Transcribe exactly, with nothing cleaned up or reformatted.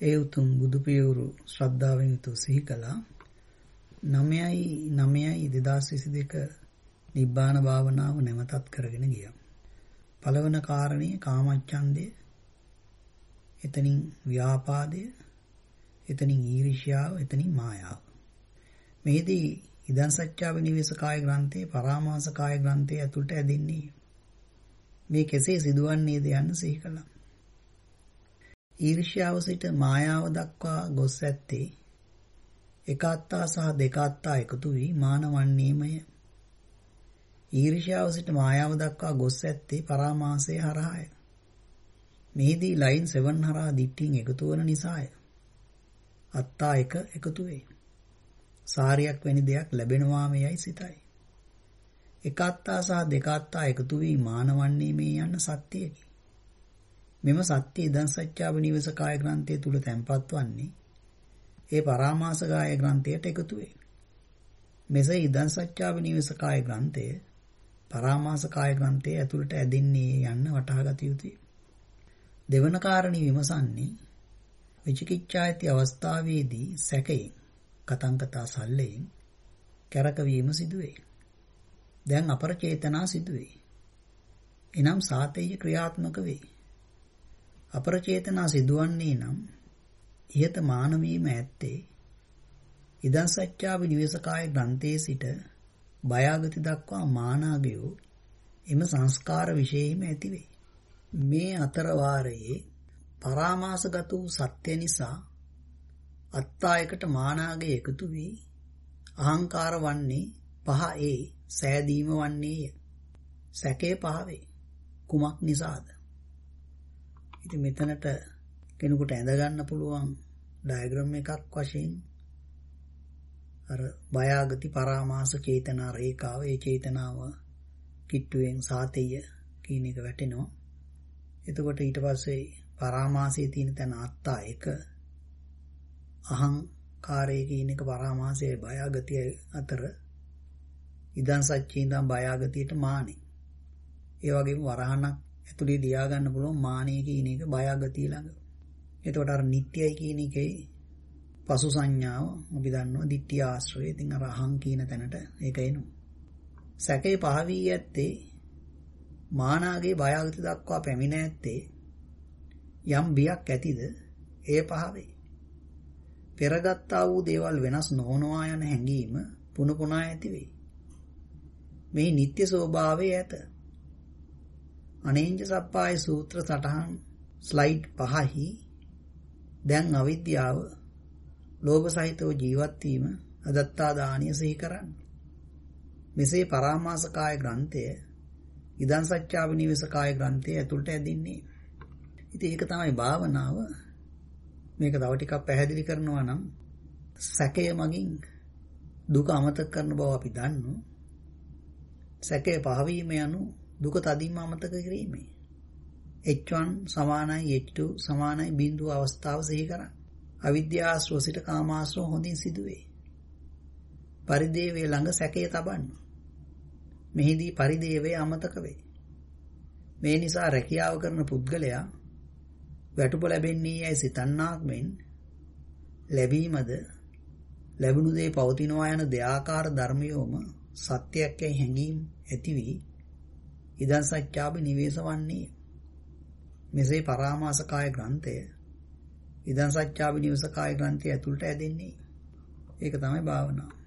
ඒ උතුම් බුදු පියවරු ශ්‍රද්ධාවෙන් යුතු සිහි කළා. නවයයි නවයයි දෙදාස් විසි දෙක නිබ්බාන භාවනාව නැවතත් කරගෙන ගියා. පළවන කාරණේ කාමච්ඡන්දය, එතනින් ව්‍යාපාදය, එතනින් ඊර්ෂ්‍යාව, එතනින් මායාව. මේදී ඉදන් සච්චා විනිවිස කාය ග්‍රන්ථයේ පරාමාස කාය ග්‍රන්ථයේ ඇතුළට ඇදෙන්නේ මේ කෙසේ සිදුවන්නේද යන්න සිහි කළා. ඊර්ෂ්‍යාව සිට මායාව දක්වා ගොස් ඇත්තේ එක අත්තා සහ දෙක අත්තා එකතු වී මානවන්නේමය. ඊර්ෂ්‍යාව සිට මායාව දක්වා ගොස් ඇත්තේ පරාමාසය හරහාය. මෙහිදී ලයින් සෙවන් හරහා දිට්ඨියෙන් එකතු වන නිසාය. අත්තා එක එකතු වේ. සාරියක් වැනි දෙයක් ලැබෙනවාමයයි සිතයි. එක අත්තා සහ දෙක අත්තා එකතු වී මානවන්නේ මේ යන්න සත්‍යයකි. මෙම සත්‍ය ඉදන් සච්චා විනිවිස කාය ග්‍රන්ථය තුල තැන්පත් වන්නේ ඒ පරාමාස කාය ග්‍රන්ථයට එකතු වේ. මෙසේ ඉදන් සච්චා විනිවිස කාය ග්‍රන්ථය පරාමාස කාය ග්‍රන්ථයේ ඇතුළට ඇදෙන්නේ යන්න වටහා ගත යුතුය. දෙවන කාරණේ විමසන්නේ විචිකිච්ඡායති අවස්ථාවේදී සැකයෙන් කතංකතා සල්ලයෙන් කැරකවීම සිදුවේ. දැන් අපරචේතනා සිදුවේ. එනම් සාතේය ක්‍රියාත්මක වේ. අපරචේතනා සිදුවන්නේ නම් ඉහත මානවීම ඇත්තේ ඉදන් සච්චා විනිවිස කාය ග්‍රන්ථයේ සිට බයාගති දක්වා මානාගයෝ එම සංස්කාර විශේෂයෙන්ම ඇතිවේ. මේ අතර වාරයේ පරාමාසගත වූ සත්‍ය නිසා අත්තායකට මානාගය එකතු වී අහංකාර වන්නේ පහ ඒ සෑදීම වන්නේය. සැකේ පහවේ. කුමක් නිසාද? ඉතින් මෙතනට කෙනෙකුට ඇඳ ගන්න පුළුවන් ඩයග්‍රෑම් එකක් වශයෙන් අර බයාගති පරාමාස චේතනා රේඛාව, ඒ චේතනාව කිට්ටුවෙන් සාතේය කියන එක වැටෙනවා. එතකොට ඊට පස්සේ පරාමාසයේ තියෙන තැන අත්තා එක, අහංකාරයේ කියන එක පරාමාසයේ බයාගතිය අතර ඉදන් සච්චේ ඉඳන් බයාගතියට මානෙ. ඒ වගේම වරහණක් ඇතුලේ ලියා ගන්න පුළුවන් මානෙ කියන එක බයාගතිය ළඟ. එතකොට අර නිට්ටයයි කියන එකේ පසු සංඥාව අපි දන්නවා දිට්ඨිය ආශ්‍රය. ඉතින් අර අහං කියන තැනට ඒක එනවා. සැකේ පහවී ඇත්තේ මානාගේ බයාගති දක්වා පැමිණ ඇත්තේ යම් බියක් ඇතිද ඒ පහවේ. පෙරගත්තා වූ දේවල් වෙනස් නොවනවා යන හැඟීම පුන පුනා ඇති වේ. මේ නිත්‍ය ස්වභාවය ඇත. අනේන්ජ සප්පාය සූත්‍ර සටහන් ස්ලයිඩ් පහහි දැන් අවිද්‍යාව ලෝභ සහිතව ජීවත් වීම අදත්තා දානිය සිහි කරන්න. මෙසේ පරාමාස කාය ග්‍රන්ථය ඉදන් සච්චා විනිවිස කාය ග්‍රන්ථය ඇතුළට ඇදින්නේ. ඉතින් ඒක තමයි භාවනාව. මේක තව ටිකක් පැහැදිලි කරනවා නම් සැකය මගින් දුක අමතක කරන බව අපි දන්නවා. සැකය පහවීම යනු දුක තදින්ම අමතක කිරීමයි. එච් වන් සමානයි එච් ටූ සමානයි බිඳුව අවස්ථාව සිහි කරන්න. අවිද්‍යාශ්‍රව සිට කාමාශ්‍රව හොඳින් සිදුවේ. පරිදේවයේ ළඟ සැකය තබන්න. මෙහිදී පරිදේවයේ අමතක වේ. මේ නිසා රැකියාව කරන පුද්ගලයා වැටුප ලැබෙන්නේ යයි සිතන්නාක් මෙන් ලැබීමද ලැබුණු දේ පවතිනවා යන දෙආකාර ධර්මයෝම සත්‍යයක් යයි හැඟීම් ඇති වී ඉදන් සච්චාබි නිවේස වන්නේ. මෙසේ පරාමාස කාය ග්‍රන්ථය ඉදන් සච්චාබි නිවස කාය ග්‍රන්ථය ඇතුළට ඇදෙන්නේ. ඒක තමයි භාවනාව.